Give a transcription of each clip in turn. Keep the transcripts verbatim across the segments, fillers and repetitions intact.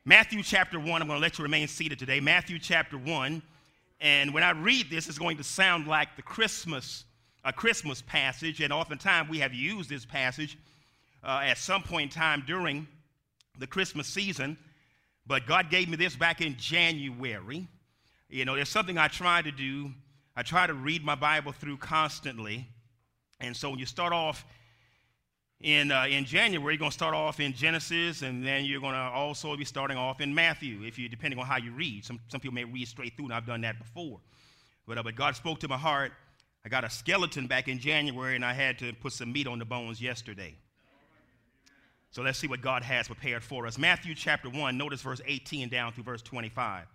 Matthew chapter one, I'm going to let you remain seated today. Matthew chapter one, and when I read this, it's going to sound like the Christmas, a Christmas passage, and oftentimes we have used this passage uh, at some point in time during the Christmas season, but God gave me this back in January. You know, there's something I try to do. I try to read my Bible through constantly, and so when you start off In uh, in January, you're going to start off in Genesis, and then you're going to also be starting off in Matthew, if you depending on how you read. Some some people may read straight through, and I've done that before. But, uh, but God spoke to my heart. I got a skeleton back in January, and I had to put some meat on the bones yesterday. So let's see what God has prepared for us. Matthew chapter one, notice verse eighteen down through verse twenty-five.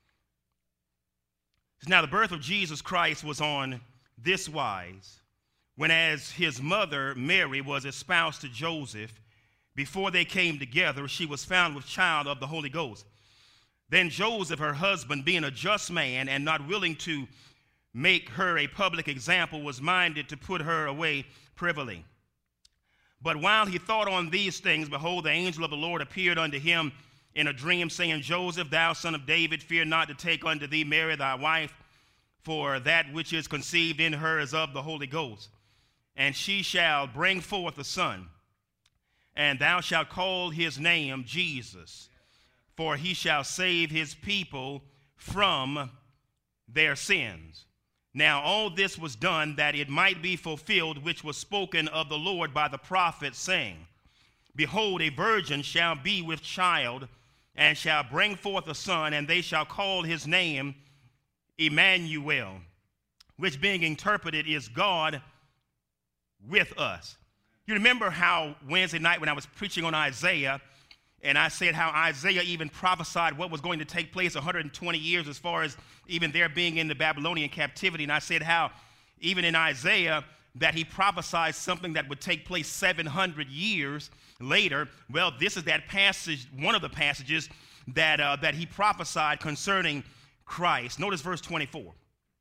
Now the birth of Jesus Christ was on this wise. When as his mother, Mary, was espoused to Joseph, before they came together, she was found with child of the Holy Ghost. Then Joseph, her husband, being a just man and not willing to make her a public example, was minded to put her away privily. But while he thought on these things, behold, the angel of the Lord appeared unto him in a dream, saying, Joseph, thou son of David, fear not to take unto thee Mary thy wife, for that which is conceived in her is of the Holy Ghost. And she shall bring forth a son, and thou shalt call his name Jesus, for he shall save his people from their sins. Now all this was done that it might be fulfilled, which was spoken of the Lord by the prophet, saying, Behold, a virgin shall be with child, and shall bring forth a son, and they shall call his name Emmanuel, which being interpreted is God with us. You remember how Wednesday night when I was preaching on Isaiah, and I said how Isaiah even prophesied what was going to take place one hundred twenty years as far as even their being in the Babylonian captivity. And I said how even in Isaiah that he prophesied something that would take place seven hundred years later. Well, this is that passage, one of the passages that, uh, that he prophesied concerning Christ. Notice verse twenty-four.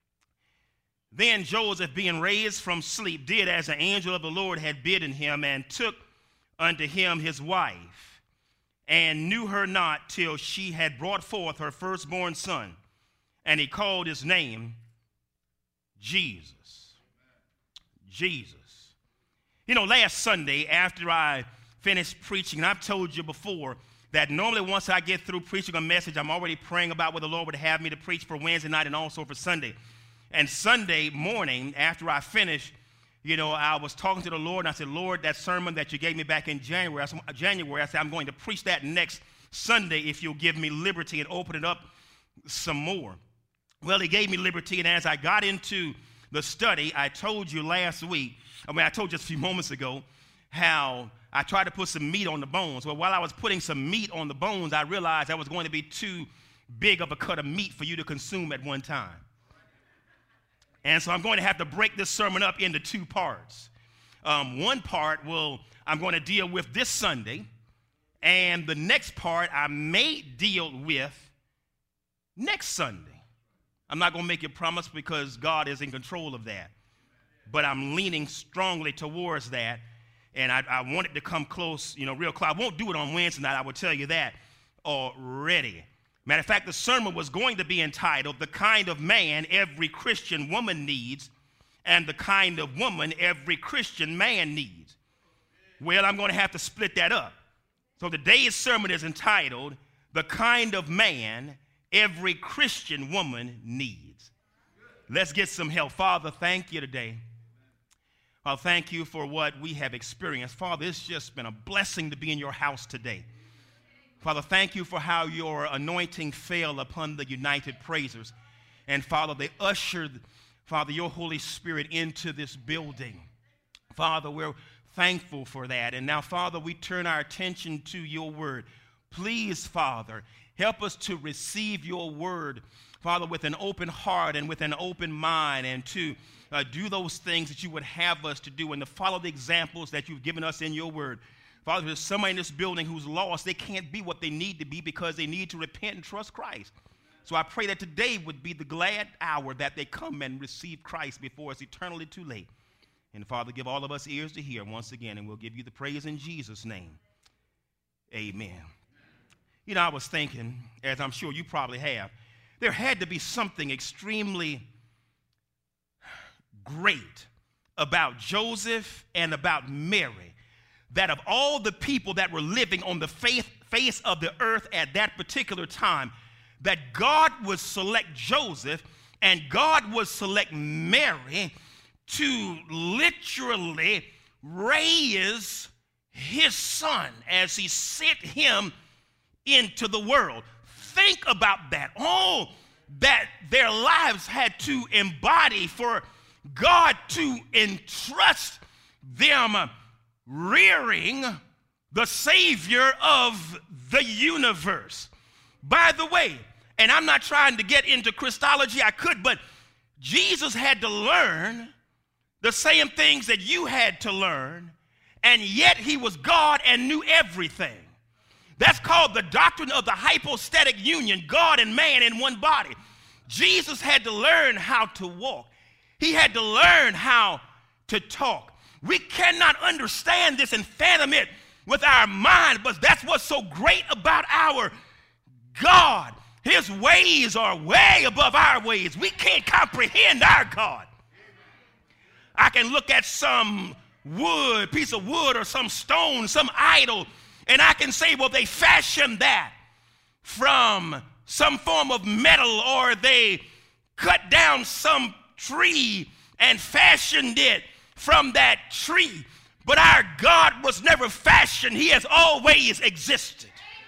Then Joseph, being raised from sleep, did as the angel of the Lord had bidden him, and took unto him his wife, and knew her not till she had brought forth her firstborn son. And he called his name Jesus. Jesus. You know, last Sunday, after I finished preaching, and I've told you before that normally once I get through preaching a message, I'm already praying about what the Lord would have me to preach for Wednesday night and also for Sunday. And Sunday morning, after I finished, you know, I was talking to the Lord, and I said, Lord, that sermon that you gave me back in January, I said, January, I said, I'm going to preach that next Sunday if you'll give me liberty and open it up some more. Well, he gave me liberty, and as I got into the study, I told you last week, I mean, I told you just a few moments ago, how I tried to put some meat on the bones. Well, while I was putting some meat on the bones, I realized that was going to be too big of a cut of meat for you to consume at one time. And so I'm going to have to break this sermon up into two parts. Um, one part will I'm going to deal with this Sunday, and the next part I may deal with next Sunday. I'm not going to make you a promise because God is in control of that, but I'm leaning strongly towards that, and I, I want it to come close, you know, real close. I won't do it on Wednesday night, I will tell you that already. Matter of fact, the sermon was going to be entitled, The Kind of Man Every Christian Woman Needs, and the Kind of Woman Every Christian Man Needs. Well, I'm going to have to split that up. So today's sermon is entitled, The Kind of Man Every Christian Woman Needs. Let's get some help. Father, thank you today. I'll thank you for what we have experienced. Father, it's just been a blessing to be in your house today. Father, thank you for how your anointing fell upon the United Praisers. And, Father, they ushered, Father, your Holy Spirit into this building. Father, we're thankful for that. And now, Father, we turn our attention to your word. Please, Father, help us to receive your word, Father, with an open heart and with an open mind, and to uh, do those things that you would have us to do and to follow the examples that you've given us in your word. Father, there's somebody in this building who's lost. They can't be what they need to be because they need to repent and trust Christ. So I pray that today would be the glad hour that they come and receive Christ before it's eternally too late. And Father, give all of us ears to hear once again, and we'll give you the praise in Jesus' name. Amen. You know, I was thinking, as I'm sure you probably have, there had to be something extremely great about Joseph and about Mary, that of all the people that were living on the face, face of the earth at that particular time, that God would select Joseph and God would select Mary to literally raise his son as he sent him into the world. Think about that. All that their lives had to embody for God to entrust them rearing the Savior of the universe. By the way, and I'm not trying to get into Christology, I could, but Jesus had to learn the same things that you had to learn, and yet he was God and knew everything. That's called the doctrine of the hypostatic union, God and man in one body. Jesus had to learn how to walk. He had to learn how to talk. We cannot understand this and fathom it with our mind, but that's what's so great about our God. His ways are way above our ways. We can't comprehend our God. I can look at some wood, piece of wood or some stone, some idol, and I can say, well, they fashioned that from some form of metal, or they cut down some tree and fashioned it from that tree. But our God was never fashioned. He has always existed.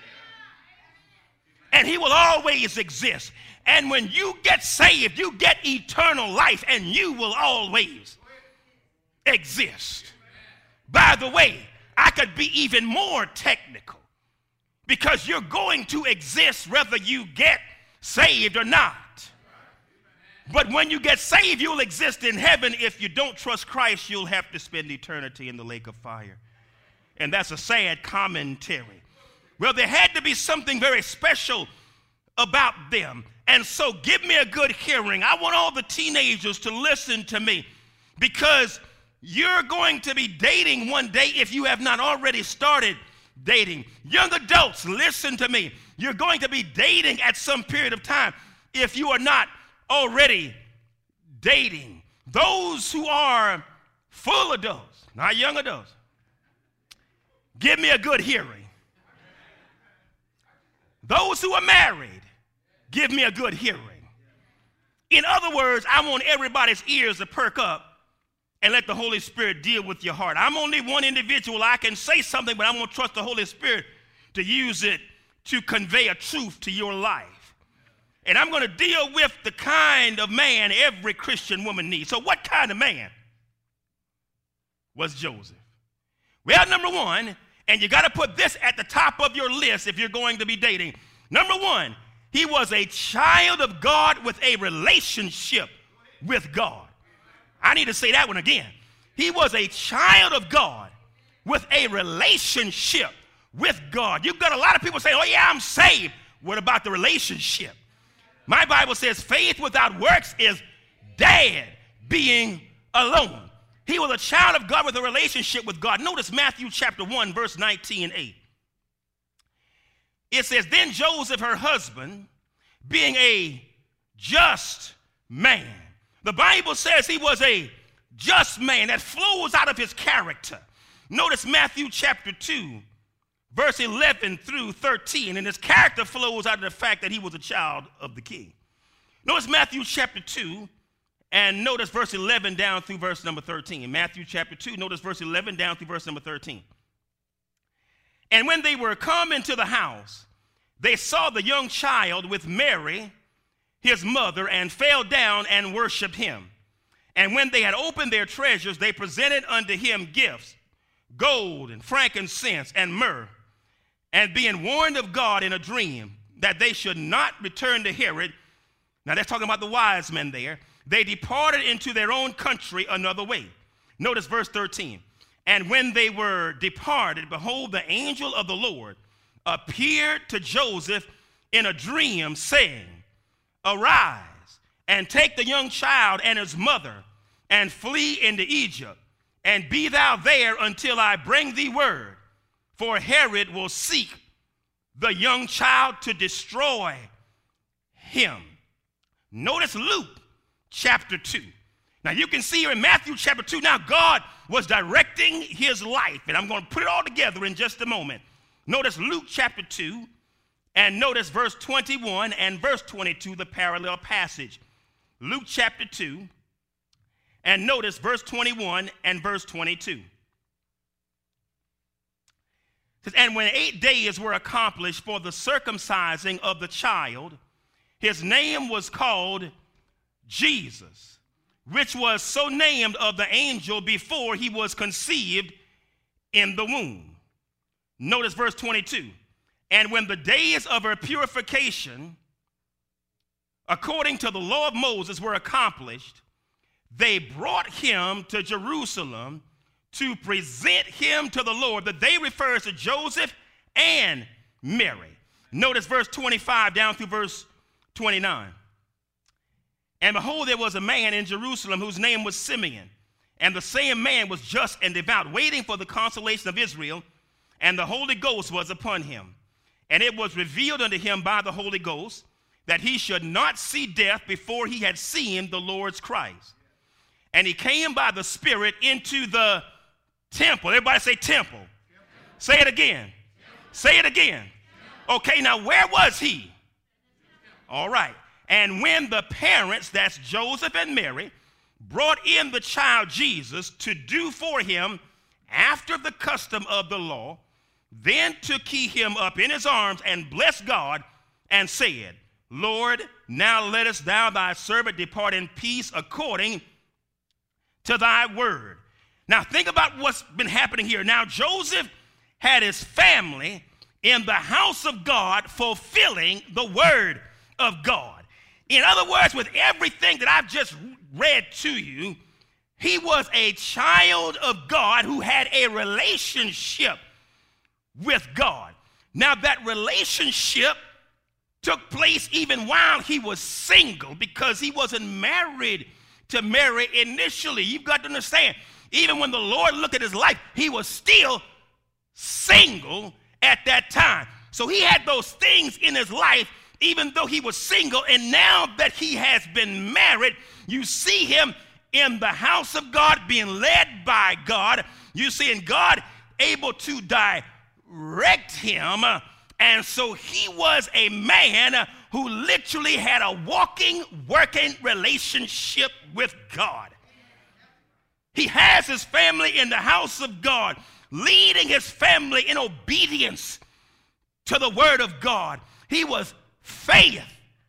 And he will always exist. And when you get saved, you get eternal life, and you will always exist. By the way, I could be even more technical, because you're going to exist whether you get saved or not. But when you get saved, you'll exist in heaven. If you don't trust Christ, you'll have to spend eternity in the lake of fire. And that's a sad commentary. Well, there had to be something very special about them. And so give me a good hearing. I want all the teenagers to listen to me, because you're going to be dating one day if you have not already started dating. Young adults, listen to me. You're going to be dating at some period of time if you are not already dating. Those who are full adults, not young adults, give me a good hearing. Those who are married, give me a good hearing. In other words, I want everybody's ears to perk up and let the Holy Spirit deal with your heart. I'm only one individual. I can say something, but I'm going to trust the Holy Spirit to use it to convey a truth to your life. And I'm going to deal with the kind of man every Christian woman needs. So what kind of man was Joseph? Well, number one, and you got to put this at the top of your list if you're going to be dating. Number one, he was a child of God with a relationship with God. I need to say that one again. He was a child of God with a relationship with God. You've got a lot of people saying, oh yeah, I'm saved. What about the relationship? My Bible says faith without works is dead, being alone. He was a child of God with a relationship with God. Notice Matthew chapter one, verse nineteen and eight. It says, then Joseph, her husband, being a just man. The Bible says he was a just man. That flows out of his character. Notice Matthew chapter two, verse eleven through thirteen. And his character flows out of the fact that he was a child of the king. Notice Matthew chapter two, and notice verse eleven down through verse number thirteen. Matthew chapter two, notice verse eleven down through verse number thirteen. And when they were come into the house, they saw the young child with Mary, his mother, and fell down and worshiped him. And when they had opened their treasures, they presented unto him gifts, gold and frankincense and myrrh. And being warned of God in a dream that they should not return to Herod, now that's talking about the wise men there, they departed into their own country another way. Notice verse thirteen. And when they were departed, behold, the angel of the Lord appeared to Joseph in a dream, saying, arise and take the young child and his mother and flee into Egypt, and be thou there until I bring thee word, for Herod will seek the young child to destroy him. Notice Luke chapter two. Now you can see here in Matthew chapter two, now God was directing his life, and I'm going to put it all together in just a moment. Notice Luke chapter two, and notice verse twenty-one and verse twenty-two, the parallel passage. Luke chapter two, and notice verse twenty-one and verse twenty-two. It says, and when eight days were accomplished for the circumcising of the child, his name was called Jesus, which was so named of the angel before he was conceived in the womb. Notice verse twenty-two. And when the days of her purification, according to the law of Moses, were accomplished, they brought him to Jerusalem to present him to the Lord. That they refers to Joseph and Mary. Notice verse twenty-five down through verse twenty-nine. And behold, there was a man in Jerusalem whose name was Simeon. And the same man was just and devout, waiting for the consolation of Israel. And the Holy Ghost was upon him. And it was revealed unto him by the Holy Ghost that he should not see death before he had seen the Lord's Christ. And he came by the Spirit into the temple. Everybody say temple. Temple. Say it again. Temple. Say it again. Temple. Okay, now where was he? All right. And when the parents, that's Joseph and Mary, brought in the child Jesus to do for him after the custom of the law, then took he him up in his arms and blessed God and said, Lord, now lettest thou thy servant depart in peace according to thy word. Now think about what's been happening here. Now Joseph had his family in the house of God fulfilling the word of God. In other words, with everything that I've just read to you, he was a child of God who had a relationship with God. Now that relationship took place even while he was single, because he wasn't married to Mary initially. You've got to understand, even when the Lord looked at his life, he was still single at that time. So he had those things in his life even though he was single. And now that he has been married, you see him in the house of God being led by God. You see in God able to direct him. And so he was a man who literally had a walking, working relationship with God. He has his family in the house of God, leading his family in obedience to the word of God. He was faithful.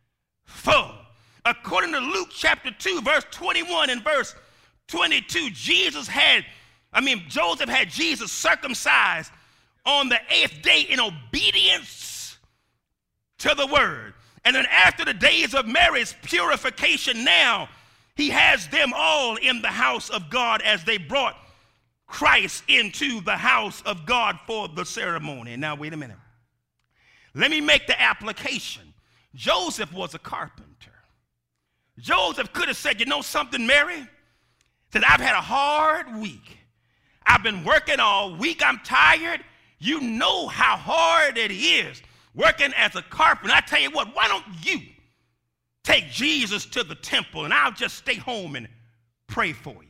According to Luke chapter two, verse twenty-one and verse twenty-two, Jesus had, I mean, Joseph had Jesus circumcised on the eighth day in obedience to the word. And then after the days of Mary's purification, now he has them all in the house of God as they brought Christ into the house of God for the ceremony. Now, wait a minute. Let me make the application. Joseph was a carpenter. Joseph could have said, you know something, Mary? Said, I've had a hard week. I've been working all week. I'm tired. You know how hard it is working as a carpenter. I tell you what, why don't you take Jesus to the temple and I'll just stay home and pray for you?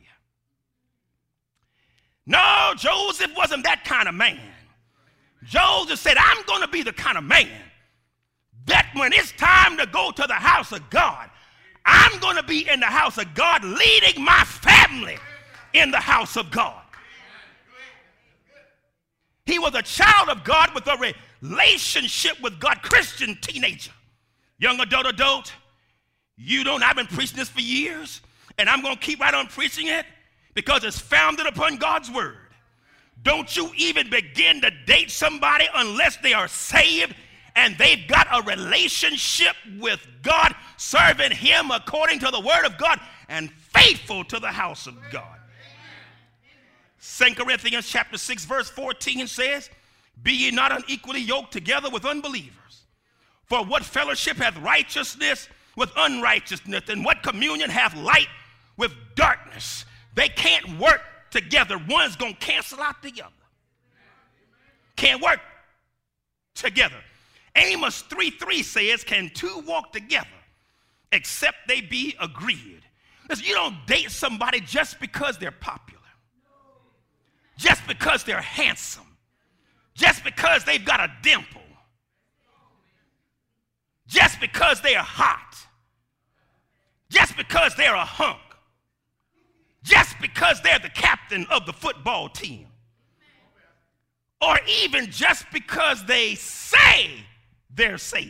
No, Joseph wasn't that kind of man. Joseph said, I'm going to be the kind of man that when it's time to go to the house of God, I'm going to be in the house of God, leading my family in the house of God. He was a child of God with a relationship with God. Christian teenager, young adult, adult. You don't, I've been preaching this for years, and I'm going to keep right on preaching it because it's founded upon God's word. Don't you even begin to date somebody unless they are saved and they've got a relationship with God, serving him according to the word of God and faithful to the house of God. Second Corinthians chapter six verse fourteen says, be ye not unequally yoked together with unbelievers. For what fellowship hath righteousness with unrighteousness, and what communion hath light with darkness? They can't work together. One's going to cancel out the other. Can't work together. Amos three three says, can two walk together except they be agreed? Listen, you don't date somebody just because they're popular, just because they're handsome, just because they've got a dimple, just because they are hot, just because they're a hunk, just because they're the captain of the football team, or even just because they say they're saved.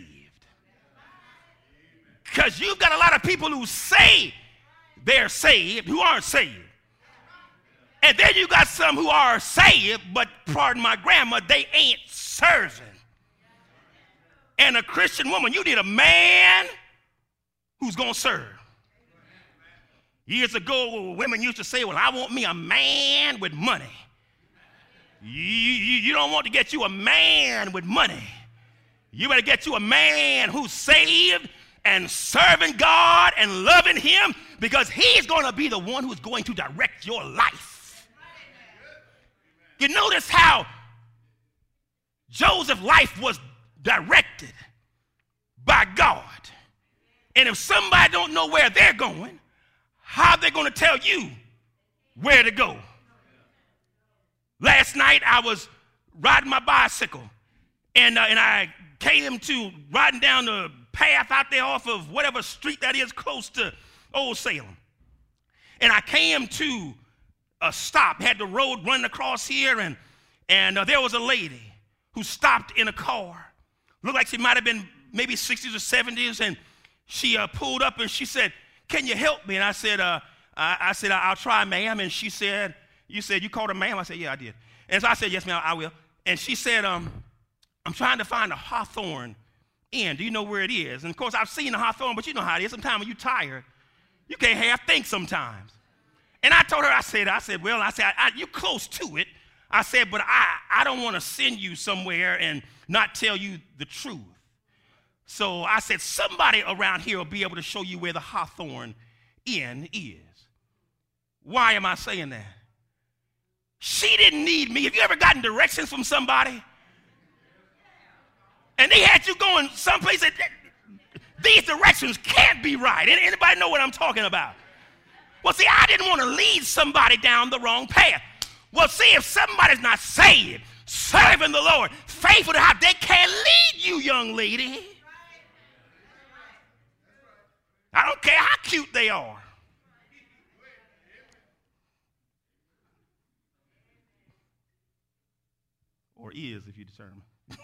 Because you've got a lot of people who say they're saved who aren't saved. And then you got some who are saved, but pardon my grammar, they ain't serving. And a Christian woman, you need a man who's going to serve. Years ago, women used to say, well, I want me a man with money. You, you, you don't want to get you a man with money. You better get you a man who's saved and serving God and loving him, because he's going to be the one who's going to direct your life. You notice how Joseph's life was directed by God. And if somebody don't know where they're going, how are they going to tell you where to go? Last night I was riding my bicycle, and, uh, and I came to riding down the path out there off of whatever street that is close to Old Salem. And I came to a stop, had the road running across here, and, and uh, there was a lady who stopped in a car. Looked like she might have been maybe sixties or seventies, and she uh, pulled up and she said, can you help me? And I said, uh, I, I said, I'll try, ma'am. And she said, you said you called her ma'am? I said, yeah, I did. And so I said, yes, ma'am, I will. And she said, um, I'm trying to find a Hawthorne Inn. Do you know where it is? And of course, I've seen the Hawthorne, but you know how it is. Sometimes when you're tired, you can't half think sometimes. And I told her, I said, I said, well, I said, I, I, you're close to it. I said, but I, I don't want to send you somewhere and not tell you the truth. So I said, somebody around here will be able to show you where the Hawthorne Inn is. Why am I saying that? She didn't need me. Have you ever gotten directions from somebody? And they had you going someplace that these directions can't be right. Anybody know what I'm talking about? Well, see, I didn't want to lead somebody down the wrong path. Well, see, if somebody's not saved, serving the Lord, faithful to how they can't lead you, young lady. I don't care how cute they are. Or is, if you determine.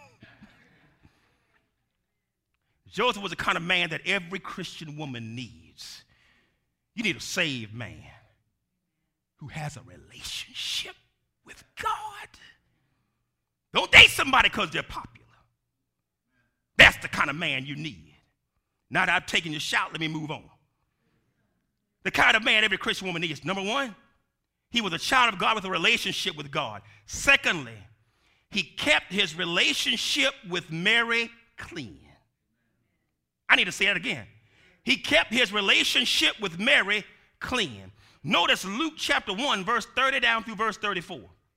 Joseph was the kind of man that every Christian woman needs. You need a saved man who has a relationship with God. Don't date somebody because they're popular. That's the kind of man you need. Now that I've taken your shout, let me move on. The kind of man every Christian woman needs. Number one, he was a child of God with a relationship with God. Secondly, he kept his relationship with Mary clean. I need to say that again. He kept his relationship with Mary clean. Notice Luke chapter one, verse thirty down through verse thirty-four.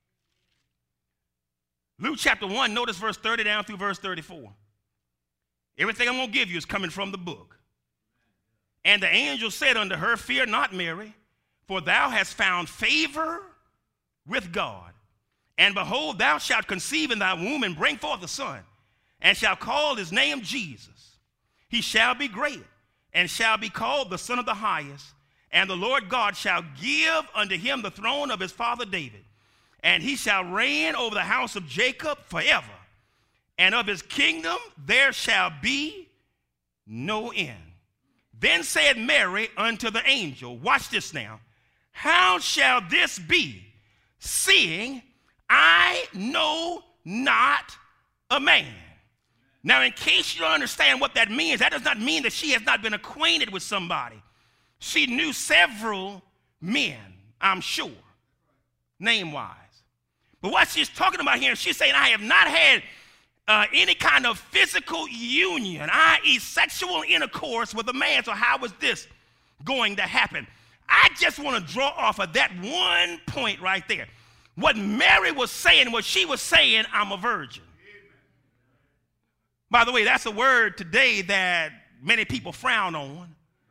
Luke chapter one, notice verse thirty down through verse thirty-four. Everything I'm going to give you is coming from the book. And the angel said unto her, fear not, Mary, for thou hast found favor with God. And behold, thou shalt conceive in thy womb and bring forth a son, and shalt call his name Jesus. He shall be great, and shall be called the Son of the Highest. And the Lord God shall give unto him the throne of his father David. And he shall reign over the house of Jacob forever. And of his kingdom there shall be no end. Then said Mary unto the angel, watch this now, how shall this be, seeing I know not a man? Now, in case you don't understand what that means, that does not mean that she has not been acquainted with somebody. She knew several men, I'm sure, name-wise. But what she's talking about here, she's saying, I have not had uh, any kind of physical union, that is sexual intercourse with a man. So how was this going to happen? I just want to draw off of that one point right there. What Mary was saying, what she was saying, I'm a virgin. By the way, that's a word today that many people frown on.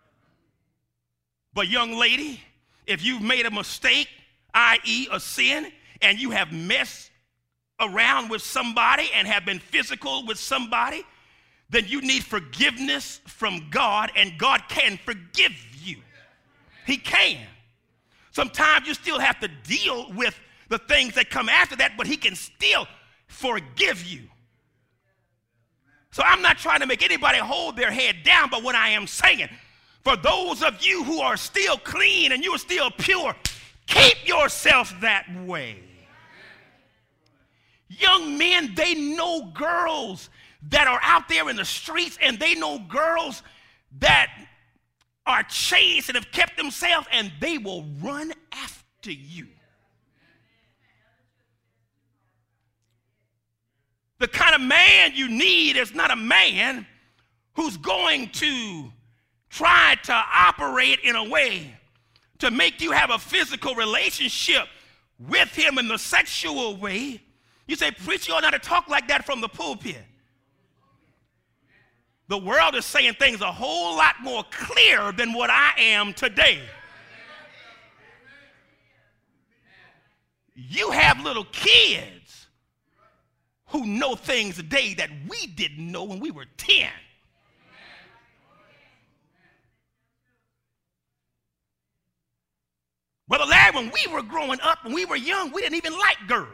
But young lady, if you've made a mistake, that is a sin, and you have messed around with somebody and have been physical with somebody, then you need forgiveness from God, and God can forgive you. He can. Sometimes you still have to deal with the things that come after that, but he can still forgive you. So I'm not trying to make anybody hold their head down, but what I am saying, for those of you who are still clean and you're still pure, keep yourself that way. Young men, they know girls that are out there in the streets, and they know girls that are chaste and have kept themselves, and they will run after you. The kind of man you need is not a man who's going to try to operate in a way to make you have a physical relationship with him in the sexual way. You say, preacher, you ought not to talk like that from the pulpit. The world is saying things a whole lot more clear than what I am today. You have little kids who know things today that we didn't know when we were ten. Brother Larry, when we were growing up, when we were young, we didn't even like girls.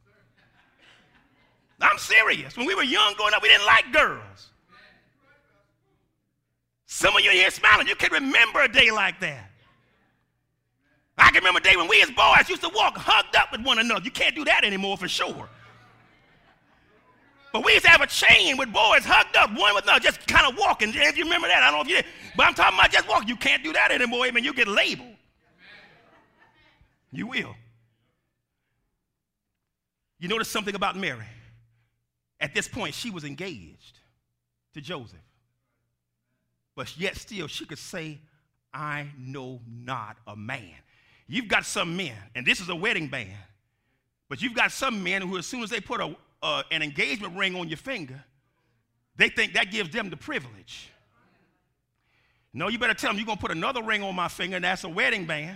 I'm serious. When we were young growing up, we didn't like girls. Some of you here smiling, you can remember a day like that. I can remember a day when we as boys used to walk hugged up with one another. You can't do that anymore for sure. But we used to have a chain with boys hugged up, one with another, just kind of walking. If you remember that, I don't know if you did. But I'm talking about just walking. You can't do that anymore. I mean, you get labeled. You will. You notice something about Mary. At this point, she was engaged to Joseph. But yet still, she could say, I know not a man. You've got some men, and this is a wedding band, but you've got some men who, as soon as they put a, uh, an engagement ring on your finger, they think that gives them the privilege. No, you better tell them, you're going to put another ring on my finger, and that's a wedding band.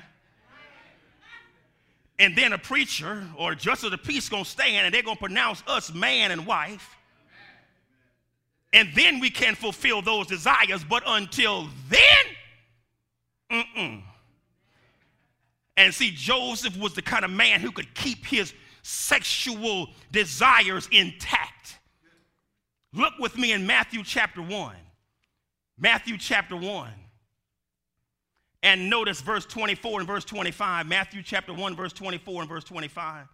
And then a preacher or justice of the peace going to stand, and they're going to pronounce us man and wife. And then we can fulfill those desires. But until then, mm-mm. And see, Joseph was the kind of man who could keep his sexual desires intact. Look with me in Matthew chapter one. Matthew chapter one. And notice verse twenty-four and verse twenty-five. Matthew chapter one, verse twenty-four and verse twenty-five.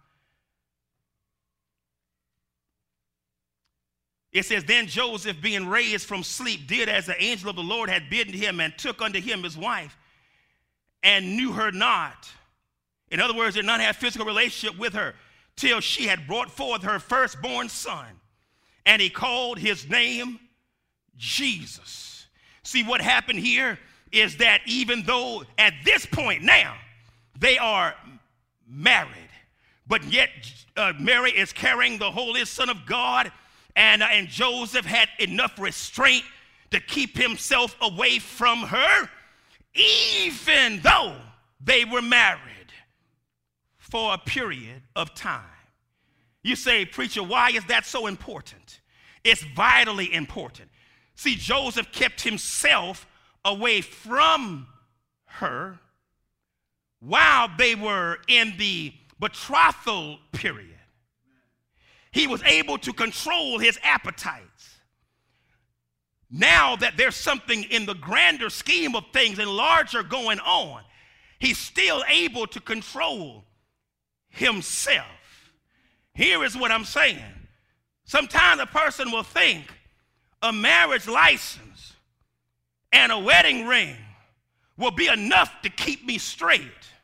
It says, then Joseph, being raised from sleep, did as the angel of the Lord had bidden him, and took unto him his wife, and knew her not. In other words, did not have physical relationship with her, till she had brought forth her firstborn son. And he called his name Jesus. See, what happened here is that even though at this point now they are married, but yet uh, Mary is carrying the Holy Son of God, and, uh, and Joseph had enough restraint to keep himself away from her, even though they were married for a period of time. You say, preacher, why is that so important? It's vitally important. See, Joseph kept himself away from her while they were in the betrothal period. He was able to control his appetites. Now that there's something in the grander scheme of things and larger going on, he's still able to control himself. Here is what I'm saying. Sometimes a person will think a marriage license and a wedding ring will be enough to keep me straight.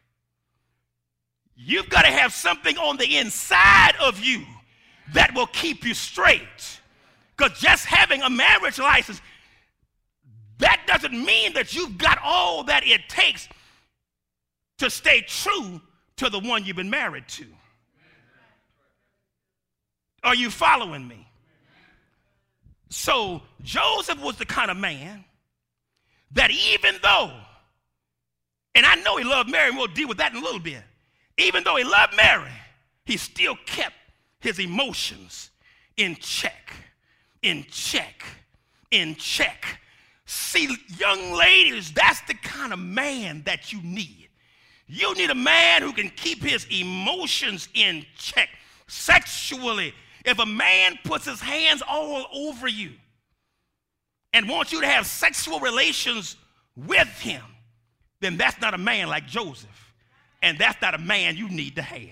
You've got to have something on the inside of you that will keep you straight. Because just having a marriage license, that doesn't mean that you've got all that it takes to stay true to the one you've been married to. Are you following me? So Joseph was the kind of man that even though, and I know he loved Mary, and we'll deal with that in a little bit, even though he loved Mary, he still kept his emotions in check, in check, in check. See, young ladies, that's the kind of man that you need. You need a man who can keep his emotions in check. Sexually, if a man puts his hands all over you and wants you to have sexual relations with him, then that's not a man like Joseph. And that's not a man you need to have.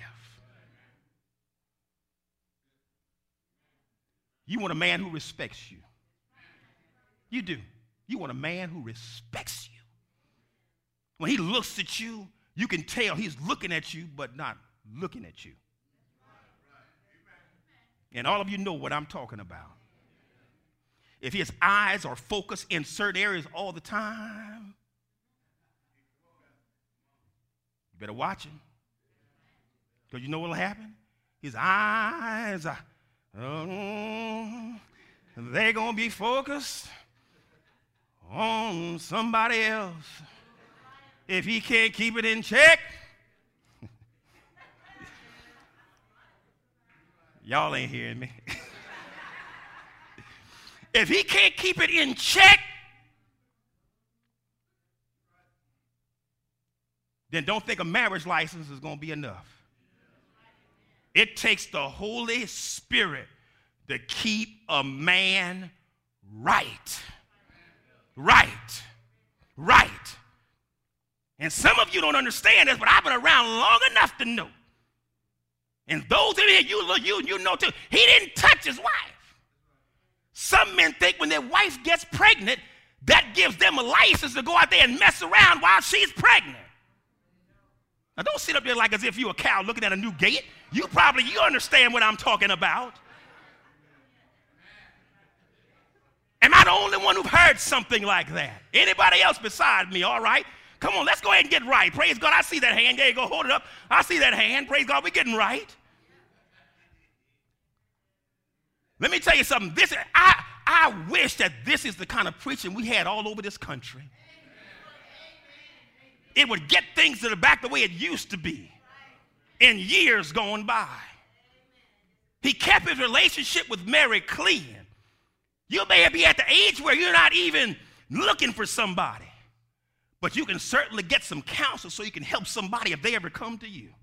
You want a man who respects you. You do. You want a man who respects you. When he looks at you, you can tell he's looking at you, but not looking at you. And all of you know what I'm talking about. If his eyes are focused in certain areas all the time, you better watch him. Because you know what will happen? His eyes are, oh, they're going to be focused on somebody else. If he can't keep it in check, y'all ain't hearing me. If he can't keep it in check, then don't think a marriage license is going to be enough. It takes the Holy Spirit to keep a man right. Right. Right. And some of you don't understand this, but I've been around long enough to know. And those in here, you, you, you know too, he didn't touch his wife. Some men think when their wife gets pregnant, that gives them a license to go out there and mess around while she's pregnant. Now, don't sit up there like as if you're a cow looking at a new gate. You probably, you understand what I'm talking about. Am I the only one who've heard something like that? Anybody else beside me, all right? Come on, let's go ahead and get right. Praise God, I see that hand. There you go, hold it up. I see that hand. Praise God, we're getting right. Let me tell you something. This, I, I wish that this is the kind of preaching we had all over this country. It would get things to the back the way it used to be in years going by. He kept his relationship with Mary clean. You may be at the age where you're not even looking for somebody, but you can certainly get some counsel so you can help somebody if they ever come to you.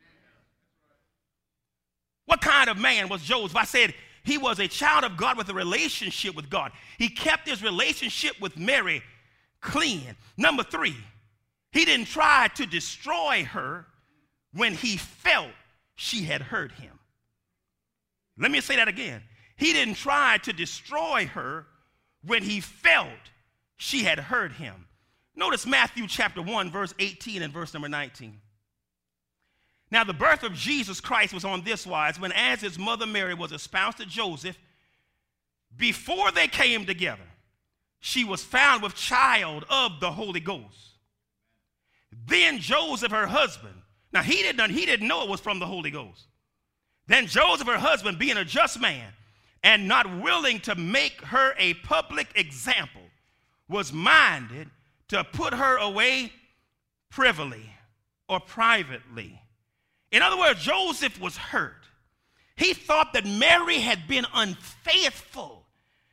What kind of man was Joseph? I said he was a child of God with a relationship with God. He kept his relationship with Mary clean. Number three, he didn't try to destroy her when he felt she had hurt him. Let me say that again. He didn't try to destroy her when he felt she had hurt him. Notice Matthew chapter one, verse eighteen and verse number nineteen. Now, the birth of Jesus Christ was on this wise, when as his mother Mary was espoused to Joseph, before they came together, she was found with child of the Holy Ghost. Then Joseph, her husband, now he didn't, he didn't know it was from the Holy Ghost. Then Joseph, her husband, being a just man and not willing to make her a public example, was minded to put her away privily or privately. In other words, Joseph was hurt. He thought that Mary had been unfaithful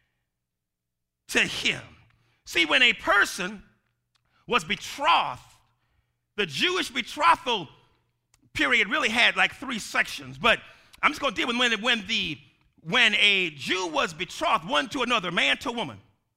to him. See, when a person was betrothed, the Jewish betrothal period really had like three sections, but I'm just going to deal with when, when, the, when a Jew was betrothed one to another, man to woman,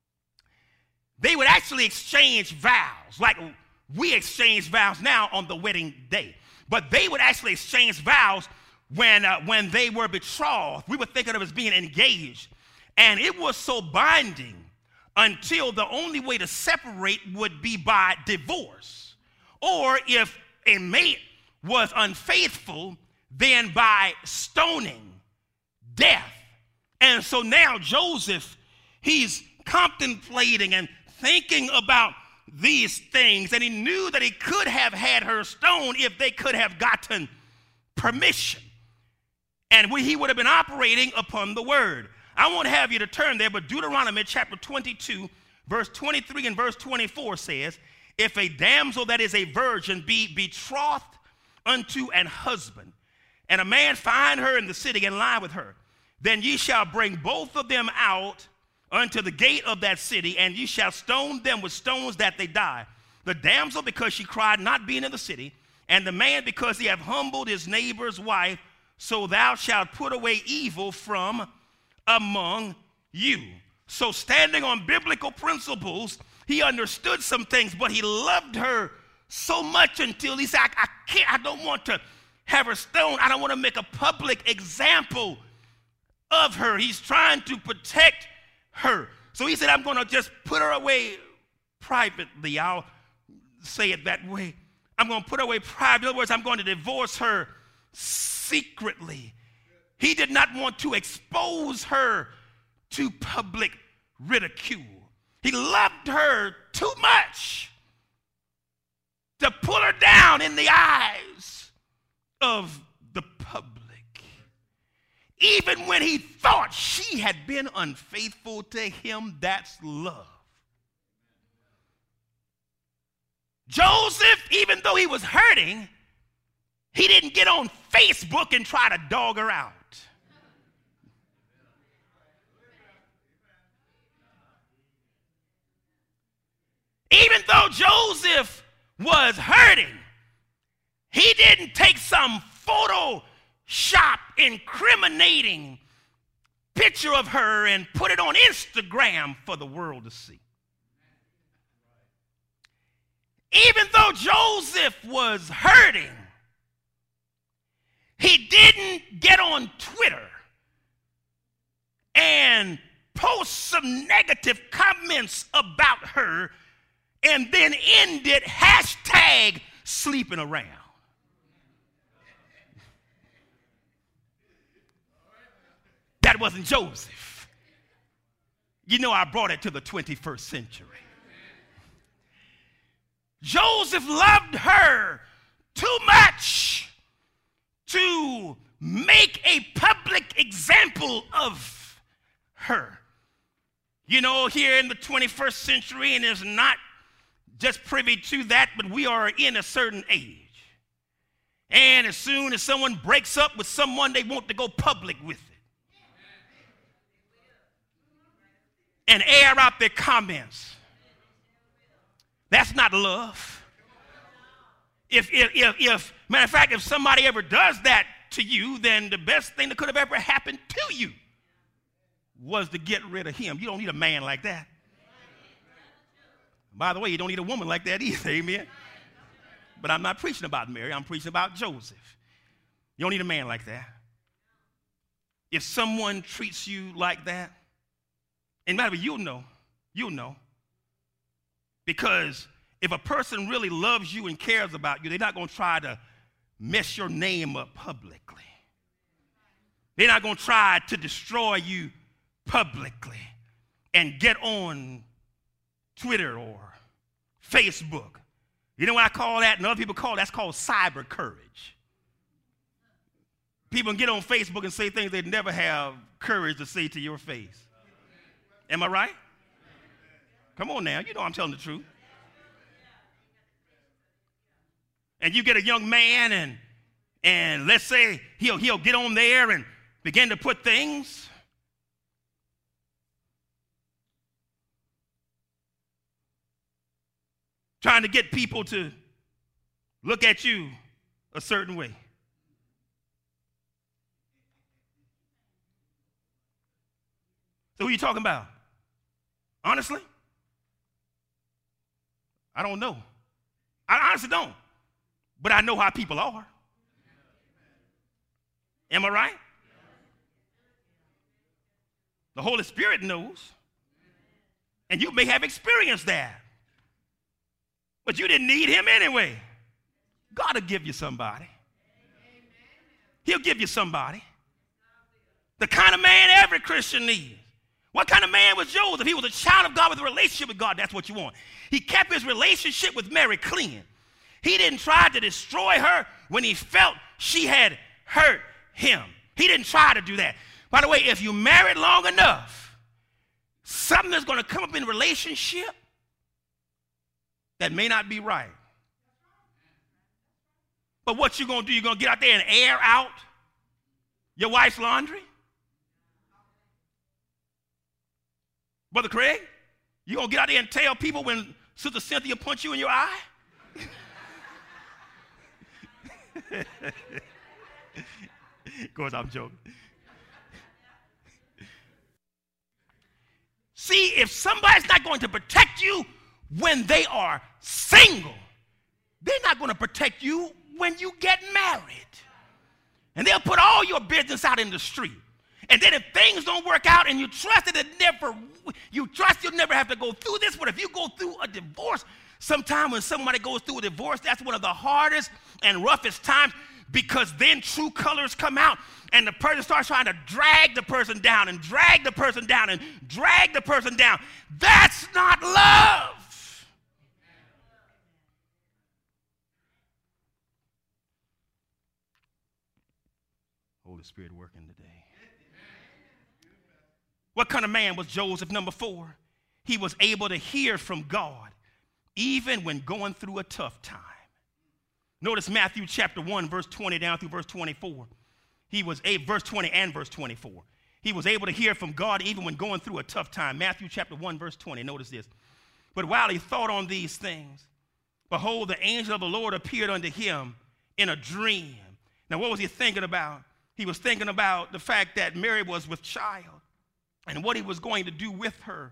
they would actually exchange vows, like we exchange vows now on the wedding day. But they would actually exchange vows when, uh, when they were betrothed. We would think of it as being engaged. And it was so binding until the only way to separate would be by divorce. Or if a mate was unfaithful, then by stoning, death. And so now Joseph, he's contemplating and thinking about these things, and he knew that he could have had her stoned if they could have gotten permission. And we, he would have been operating upon the word. I won't have you to turn there, but Deuteronomy chapter twenty-two, verse twenty-three and verse twenty-four says, if a damsel that is a virgin be betrothed unto an husband, and a man find her in the city and lie with her, then ye shall bring both of them out unto the gate of that city, and ye shall stone them with stones that they die. The damsel because she cried not being in the city, and the man because he hath humbled his neighbor's wife, so thou shalt put away evil from among you. So standing on biblical principles, he understood some things, but he loved her so much until he said, I, I can't, I don't want to have her stoned. I don't want to make a public example of her. He's trying to protect her. So he said, I'm going to just put her away privately. I'll say it that way. I'm going to put her away privately. In other words, I'm going to divorce her secretly. He did not want to expose her to public ridicule. He loved her too much to pull her down in the eyes of the public. Even when he thought she had been unfaithful to him, that's love. Joseph, even though he was hurting, he didn't get on Facebook and try to dog her out. Even though Joseph was hurting, he didn't take some Photoshop incriminating picture of her and put it on Instagram for the world to see. Even though Joseph was hurting, he didn't get on Twitter and post some negative comments about her and then end it hashtag sleeping around. That wasn't Joseph. You know, I brought it to the twenty-first century. Joseph loved her too much to make a public example of her. You know, here in the twenty-first century, and is not just privy to that, but we are in a certain age. And as soon as someone breaks up with someone, they want to go public with it and air out their comments. That's not love. If, if, if, if, matter of fact, if somebody ever does that to you, then the best thing that could have ever happened to you was to get rid of him. You don't need a man like that. By the way, you don't need a woman like that either, amen? But I'm not preaching about Mary. I'm preaching about Joseph. You don't need a man like that. If someone treats you like that, and matter of fact, you'll know, you'll know. Because if a person really loves you and cares about you, they're not going to try to mess your name up publicly. They're not going to try to destroy you publicly and get on Twitter or Facebook. You know what I call that? And other people call it, that's called cyber courage. People can get on Facebook and say things they'd never have courage to say to your face. Am I right? Come on now, you know I'm telling the truth. And you get a young man and and let's say he'll he'll get on there and begin to put things. Trying to get people to look at you a certain way. So who are you talking about? Honestly? I don't know. I honestly don't. But I know how people are. Am I right? The Holy Spirit knows. And you may have experienced that. But you didn't need him anyway. God will give you somebody. He'll give you somebody. The kind of man every Christian needs. What kind of man was Joseph? He was a child of God with a relationship with God. That's what you want. He kept his relationship with Mary clean. He didn't try to destroy her when he felt she had hurt him. He didn't try to do that. By the way, if you married long enough, something is going to come up in a relationship that may not be right. But what you going to do, you're going to get out there and air out your wife's laundry? Brother Craig, you going to get out there and tell people when Sister Cynthia punched you in your eye? Of course, I'm joking. See, if somebody's not going to protect you when they are single, they're not going to protect you when you get married. And they'll put all your business out in the street. And then if things don't work out and you trust that it never, you trust you'll never have to go through this, but if you go through a divorce, sometime when somebody goes through a divorce, that's one of the hardest and roughest times, because then true colors come out and the person starts trying to drag the person down and drag the person down and drag the person down. That's not love. Holy Spirit working today. What kind of man was Joseph? Number four, he was able to hear from God even when going through a tough time. Notice Matthew chapter one, verse twenty down through verse twenty-four. He was a verse twenty and verse twenty-four. He was able to hear from God even when going through a tough time. Matthew chapter one, verse twenty. Notice this. But while he thought on these things, behold, the angel of the Lord appeared unto him in a dream. Now, what was he thinking about? He was thinking about the fact that Mary was with child and what he was going to do with her.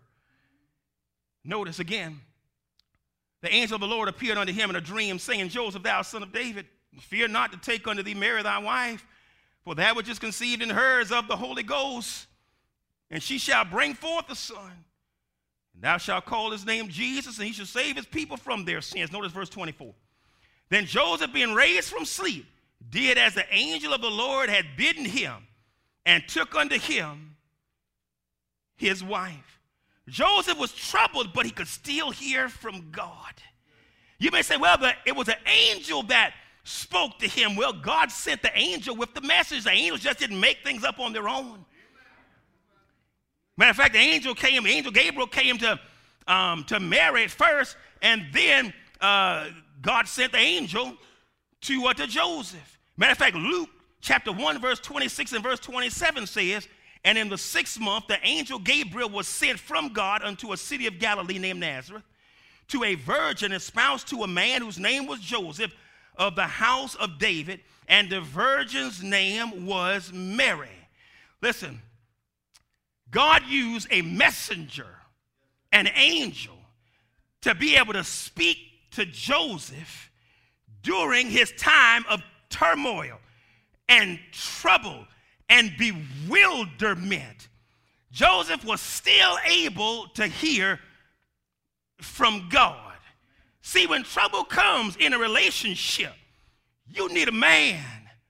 Notice again, the angel of the Lord appeared unto him in a dream, saying, Joseph, thou son of David, fear not to take unto thee Mary thy wife, for that which is conceived in her is of the Holy Ghost, and she shall bring forth a son. And thou shalt call his name Jesus, and he shall save his people from their sins. Notice verse twenty-four. Then Joseph, being raised from sleep, did as the angel of the Lord had bidden him, and took unto him his wife. Joseph was troubled, but he could still hear from God. You may say, well, but it was an angel that spoke to him. Well, God sent the angel with the message. The angels just didn't make things up on their own. Matter of fact, the angel came, the angel Gabriel came to, um, to Mary at first, and then uh, God sent the angel to, uh, to Joseph. Matter of fact, Luke chapter one, verse twenty-six and verse twenty-seven says, and in the sixth month, the angel Gabriel was sent from God unto a city of Galilee named Nazareth, to a virgin espoused to a man whose name was Joseph, of the house of David, and the virgin's name was Mary. Listen, God used a messenger, an angel, to be able to speak to Joseph during his time of turmoil and trouble and bewilderment. Joseph was still able to hear from God. See, when trouble comes in a relationship, you need a man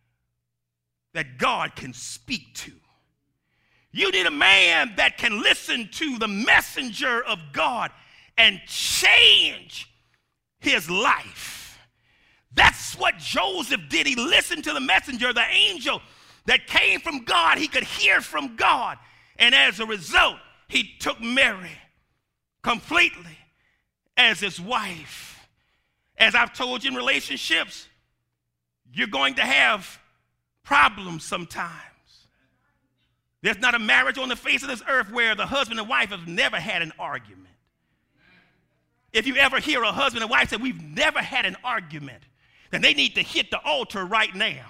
that God can speak to. You need a man that can listen to the messenger of God and change his life. That's what Joseph did. He listened to the messenger, the angel that came from God. He could hear from God. And as a result, he took Mary completely as his wife. As I've told you in relationships, you're going to have problems sometimes. There's not a marriage on the face of this earth where the husband and wife have never had an argument. If you ever hear a husband and wife say, we've never had an argument, then they need to hit the altar right now.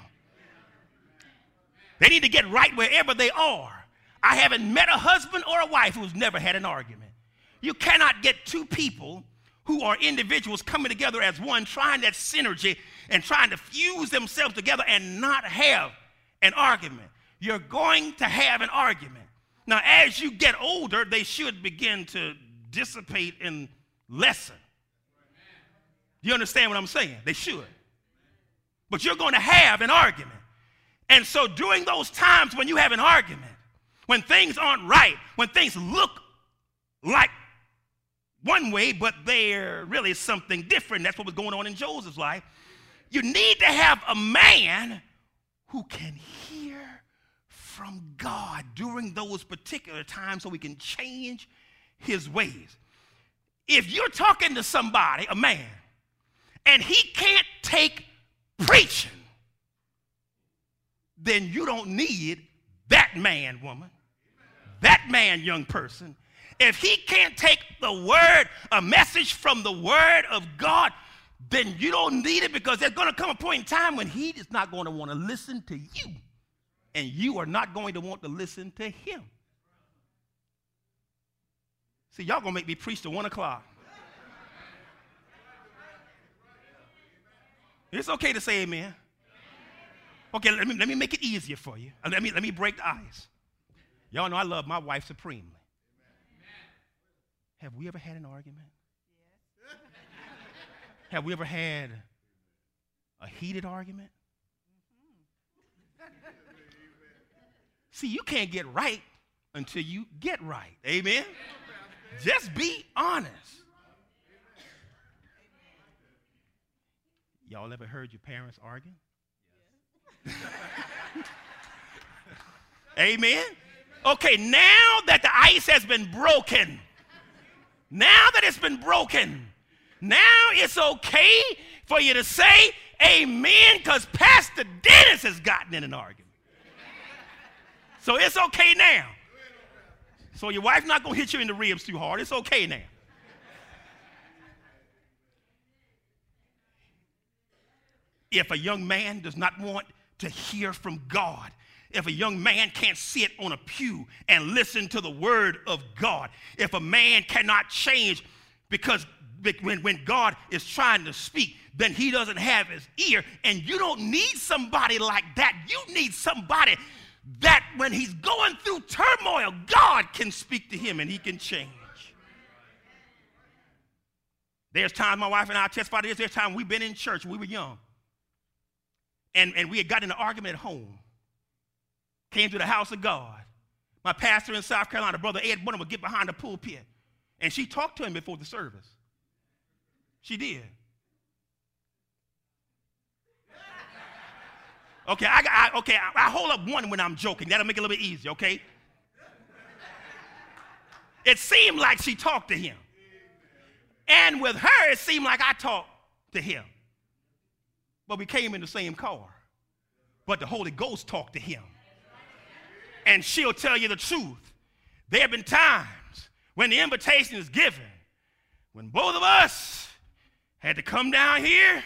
They need to get right wherever they are. I haven't met a husband or a wife who's never had an argument. You cannot get two people who are individuals coming together as one, trying that synergy and trying to fuse themselves together and not have an argument. You're going to have an argument. Now, as you get older, they should begin to dissipate and lessen. You understand what I'm saying? They should. But you're going to have an argument. And so during those times when you have an argument, when things aren't right, when things look like one way, but they're really something different, that's what was going on in Joseph's life, you need to have a man who can hear from God during those particular times so we can change his ways. If you're talking to somebody, a man, and he can't take preaching, then you don't need that man, woman, that man, young person. If he can't take the word, a message from the word of God, then you don't need it, because there's going to come a point in time when he is not going to want to listen to you, and you are not going to want to listen to him. See, y'all going to make me preach till one o'clock. It's okay to say amen. Okay, let me, let me make it easier for you. Let me, let me break the ice. Y'all know I love my wife supremely. Have we ever had an argument? Yes. Have we ever had a heated argument? Mm-hmm. See, you can't get right until you get right. Amen? Just be honest. Y'all ever heard your parents arguing? Amen? Okay, now that the ice has been broken, now that it's been broken, now it's okay for you to say amen, because Pastor Dennis has gotten in an argument. So it's okay now. So your wife's not going to hit you in the ribs too hard. It's okay now. If a young man does not want to hear from God, if a young man can't sit on a pew and listen to the word of God, if a man cannot change because when, when God is trying to speak, then he doesn't have his ear, and you don't need somebody like that. You need somebody that when he's going through turmoil, God can speak to him and he can change. There's times my wife and I testify to this. There's times we've been in church when we were young, and, and we had gotten in an argument at home. Came to the house of God. My pastor in South Carolina, Brother Ed Bunham, would get behind the pulpit, and she talked to him before the service. She did. Okay, I, I okay, I, I hold up one when I'm joking. That'll make it a little bit easier, okay? It seemed like she talked to him. And with her, it seemed like I talked to him. But we came in the same car. But the Holy Ghost talked to him. And she'll tell you the truth. There have been times when the invitation is given, when both of us had to come down here,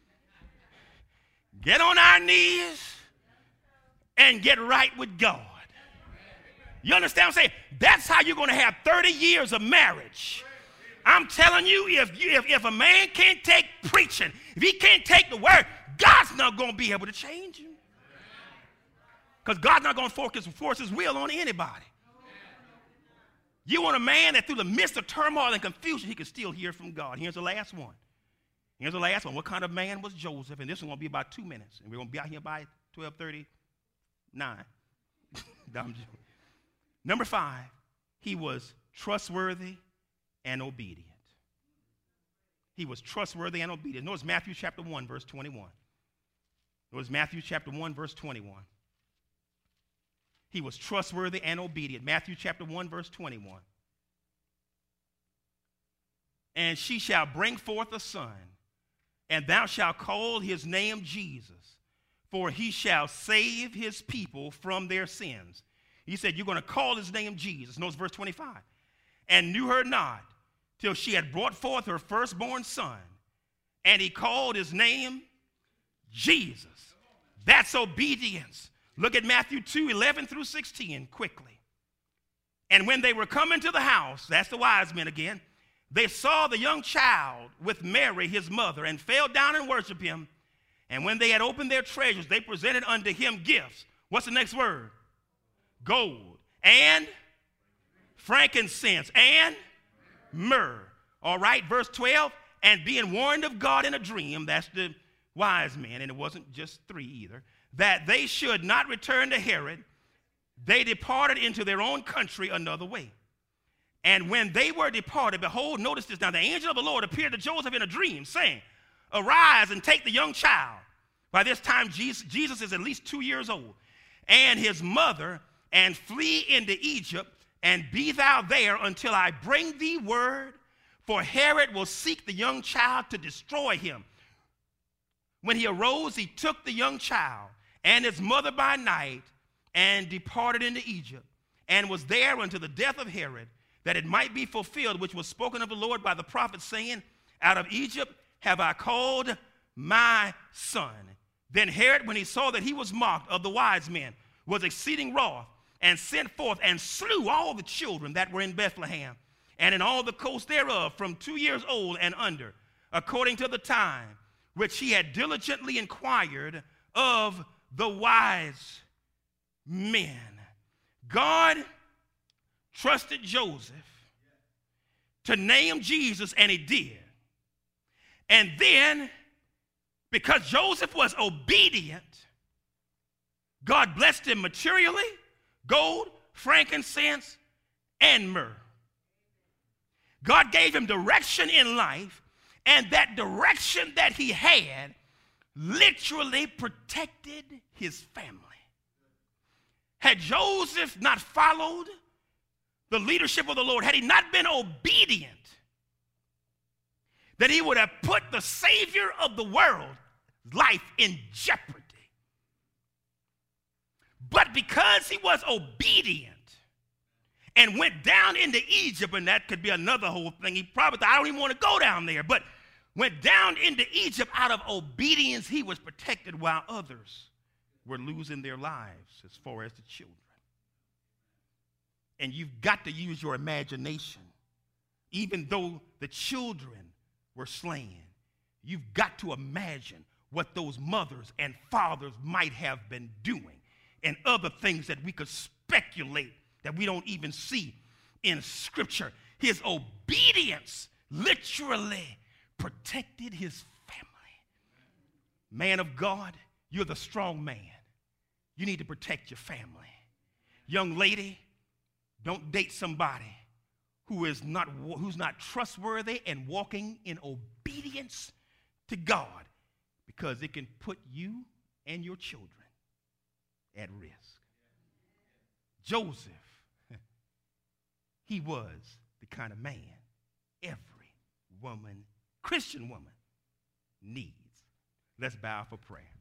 get on our knees, and get right with God. You understand what I'm saying? That's how you're going to have thirty years of marriage. I'm telling you, if, you, if, if a man can't take preaching, if he can't take the word, God's not going to be able to change him. Because God's not going to focus, force his will on anybody. You want a man that through the midst of turmoil and confusion, he can still hear from God. Here's the last one. Here's the last one. What kind of man was Joseph? And this is going to be about two minutes. And we're going to be out here by twelve thirty-nine. Number five, he was trustworthy and obedient. He was trustworthy and obedient. Notice Matthew chapter one, verse twenty-one. Notice Matthew chapter one, verse twenty-one. He was trustworthy and obedient. Matthew chapter one, verse twenty-one. And she shall bring forth a son, and thou shalt call his name Jesus, for he shall save his people from their sins. He said, you're going to call his name Jesus. Notice verse twenty-five. And knew her not till she had brought forth her firstborn son, and he called his name Jesus. That's obedience. Look at Matthew two, eleven through sixteen quickly. And when they were coming to the house, that's the wise men again, they saw the young child with Mary, his mother, and fell down and worshiped him. And when they had opened their treasures, they presented unto him gifts. What's the next word? Gold and frankincense and myrrh. All right, verse twelve. And being warned of God in a dream, that's the wise men, and it wasn't just three either, that they should not return to Herod, they departed into their own country another way. And when they were departed, behold, notice this now, the angel of the Lord appeared to Joseph in a dream, saying, arise and take the young child. By this time, Jesus, Jesus is at least two years old. and his mother, and flee into Egypt, and be thou there until I bring thee word, for Herod will seek the young child to destroy him. When he arose, he took the young child and his mother by night and departed into Egypt, and was there until the death of Herod, that it might be fulfilled which was spoken of the Lord by the prophet, saying, out of Egypt have I called my son. Then Herod, when he saw that he was mocked of the wise men, was exceeding wroth, and sent forth and slew all the children that were in Bethlehem, and in all the coast thereof, from two years old and under, according to the time which he had diligently inquired of the wise men. God trusted Joseph to name Jesus, and he did. And then, because Joseph was obedient, God blessed him materially, gold, frankincense, and myrrh. God gave him direction in life, and that direction that he had literally protected his family. Had Joseph not followed the leadership of the Lord, had he not been obedient, that he would have put the Savior of the world's life in jeopardy. But because he was obedient and went down into Egypt, and that could be another whole thing, he probably thought, I don't even want to go down there, but went down into Egypt out of obedience, he was protected while others were losing their lives as far as the children. And you've got to use your imagination. Even though the children were slain, you've got to imagine what those mothers and fathers might have been doing, and other things that we could speculate that we don't even see in Scripture. His obedience literally protected his family. Man of God, you're the strong man. You need to protect your family. Young lady, don't date somebody who is not, who's not trustworthy and walking in obedience to God, because it can put you and your children at risk. Joseph, he was the kind of man every woman, Christian woman, needs. Let's bow for prayer.